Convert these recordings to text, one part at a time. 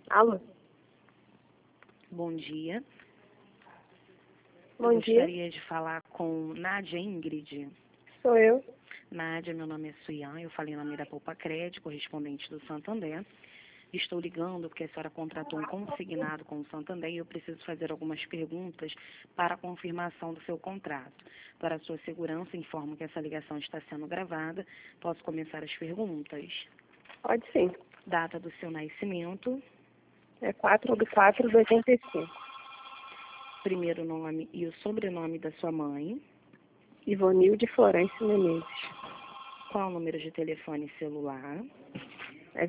Alô? Bom dia. Bom Eu dia. gostaria de falar com Nádia Ingrid. Sou eu. Nádia, meu nome é Suian, eu falei em nome da Poupa Crédito, correspondente do Santander. Estou ligando porque a senhora contratou um consignado com o Santander e eu preciso fazer algumas perguntas para a confirmação do seu contrato. Para a sua segurança, informo que essa ligação está sendo gravada. Posso começar as perguntas? Pode sim. Data do seu nascimento, É 4/4/85. primeiro nome e o sobrenome da sua mãe. Ivonilde Florêncio Menezes. Qual o número de telefone celular? É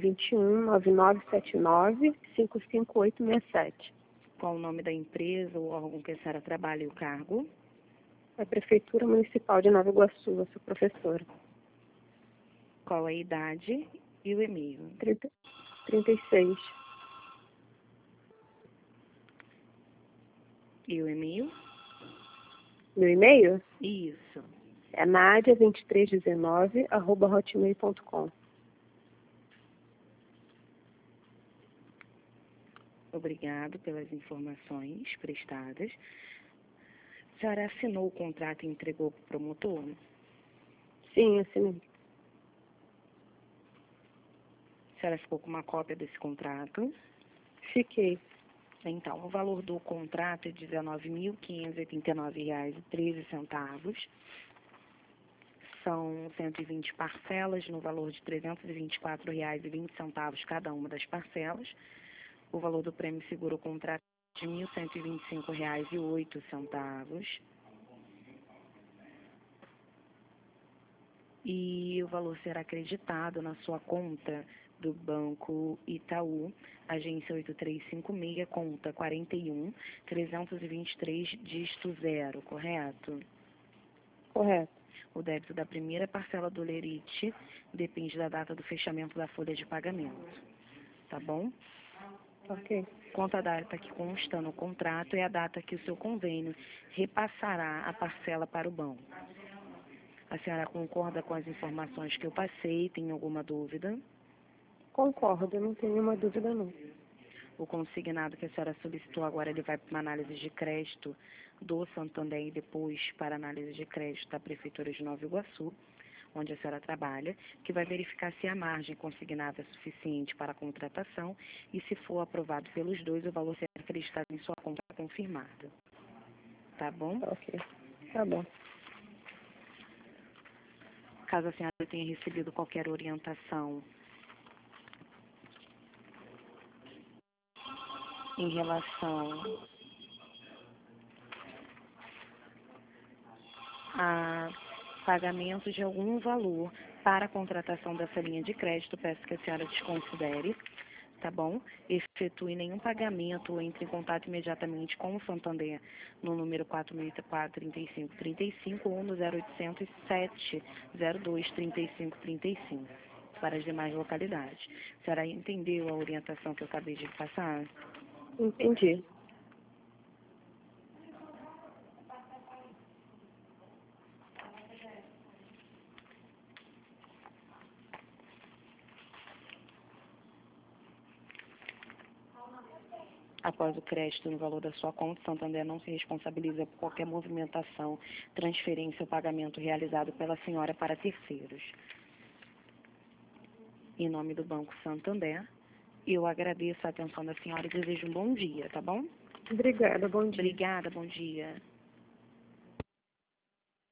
21-9979-55867. Qual o nome da empresa, o órgão que a senhora trabalha e o cargo? É Prefeitura Municipal de Nova Iguaçu, eu sou professora. Qual a idade e o e-mail? 36. E o e-mail? Meu e-mail Isso. é nadia2319@hotmail.com. Obrigado pelas informações prestadas. A senhora assinou o contrato e entregou para o promotor? Sim, assinei. A senhora ficou com uma cópia desse contrato? Fiquei. Então, o valor do contrato é R$ 19.589,13. São 120 parcelas no valor de R$ 324,20 cada uma das parcelas. O valor do prêmio seguro contrato é de R$ 1.125,08. E o valor será acreditado na sua conta do Banco Itaú, agência 8356, conta 41.323, dígito 0, correto? Correto. O débito da primeira parcela do lerite depende da data do fechamento da folha de pagamento. Tá bom? Ok. Quanto à data que consta no contrato, é a data que o seu convênio repassará a parcela para o banco. A senhora concorda com as informações que eu passei? Tem alguma dúvida? Concordo, não tenho nenhuma dúvida não. O consignado que a senhora solicitou agora, ele vai para uma análise de crédito do Santander e depois para análise de crédito da Prefeitura de Nova Iguaçu, onde a senhora trabalha, que vai verificar se a margem consignada é suficiente para a contratação e, se for aprovado pelos dois, o valor será acreditado em sua conta confirmada. Tá bom? Ok. Tá bom. Caso a senhora tenha recebido qualquer orientação em relação a pagamento de algum valor para a contratação dessa linha de crédito, peço que a senhora desconsidere, tá bom? Efetue nenhum pagamento ou entre em contato imediatamente com o Santander no número 4034-3535 ou no 0800 702 3535 para as demais localidades. A senhora entendeu a orientação que eu acabei de passar? Entendi. Após o crédito no valor da sua conta, Santander não se responsabiliza por qualquer movimentação, transferência ou pagamento realizado pela senhora para terceiros. Em nome do Banco Santander, eu agradeço a atenção da senhora e desejo um bom dia, tá bom? Obrigada, bom dia. Obrigada, bom dia.